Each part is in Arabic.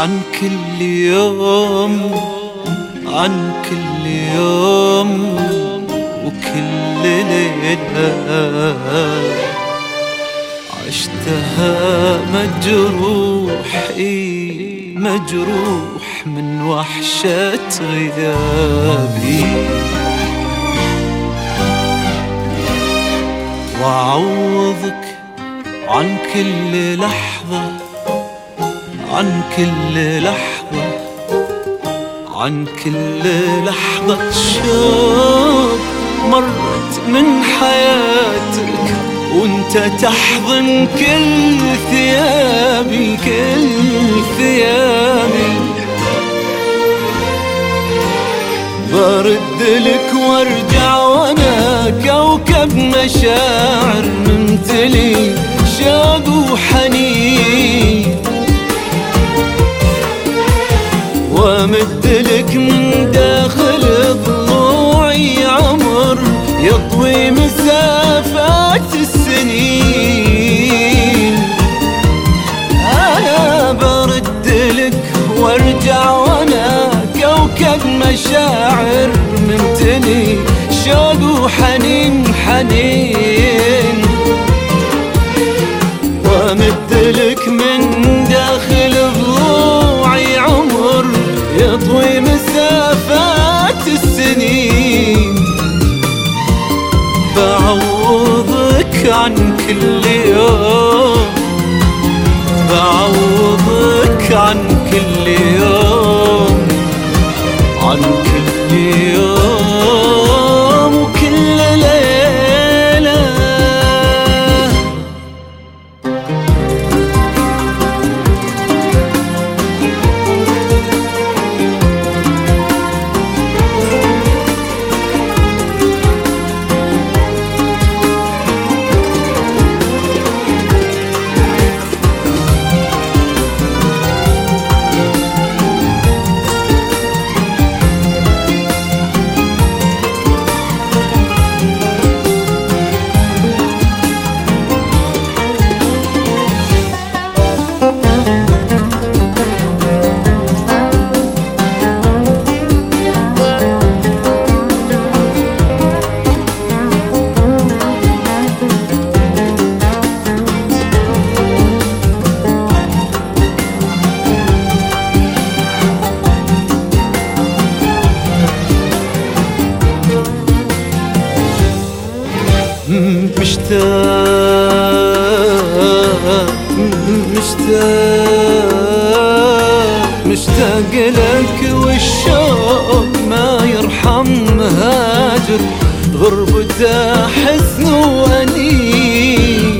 عن كل يوم، عن كل يوم وكل ليلة عشتها مجروح، مجروح من وحشة غيابي. وأعوضك عن كل لحظة، عن كل لحظة، عن كل لحظة شوق مرت من حياتك وانت تحضن كل ثيابي، كل ثيابي. برد لك وارجع وانا كوكب مشاعر ممتلي شوق وحنين، وامد لك من داخل ضلوعي عمر يطوي مسافات السنين. انا برد لك وارجع وانا كوكب مشاعر ممتلي شوق وحنين، حنين. وامد لك من داخل ضلوعي عمر يطوي مسافات السنين. بعوضك عن كل يوم، بعوضك عن كل يوم، عن كل يوم وكل ليلة. مشتاق، مشتاق، مشتاق لك والشوق ما يرحم مهاجر غربته حزن وأنين.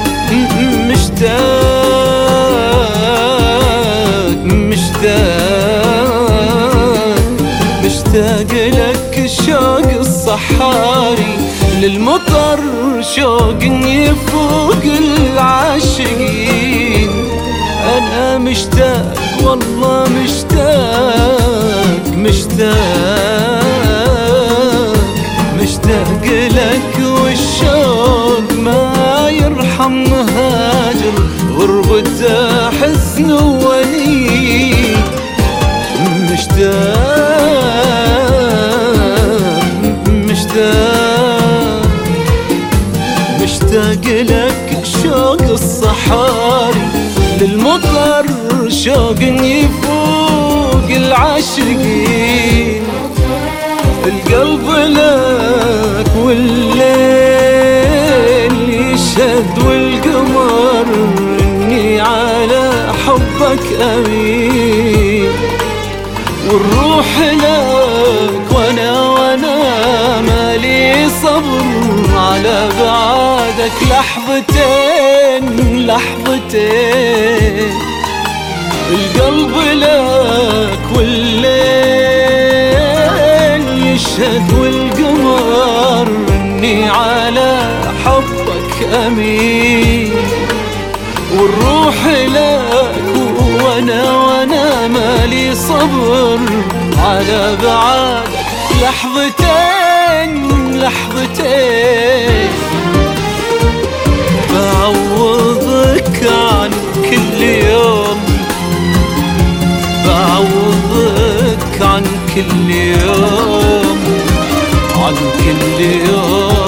مشتاق، مشتاق، مشتاق لك الشوق الصحاري للمطر شوق يفوق العاشقين. أنا مشتاق والله مشتاق، مشتاق، مشتاق لك والشوق ما يرحم مهاجر غربته حزن وأنين. مشتاق، مشتاق، مشتاق لك شوق الصحاري للمطر شوق يفوق العاشقين. القلب لك والليل يشهد والقمر اني على حبك امين. والروح لك وانا مالي صبر على بعادك لحظتين، لحظتين. القلب لك والليل يشهد والقمر اني على حبك امين. والروح لك وانا مالي صبر على بعادك لحظتين، لحظتين. بعوضك عن كل يوم، بعوضك عن كل يوم، عن كل يوم.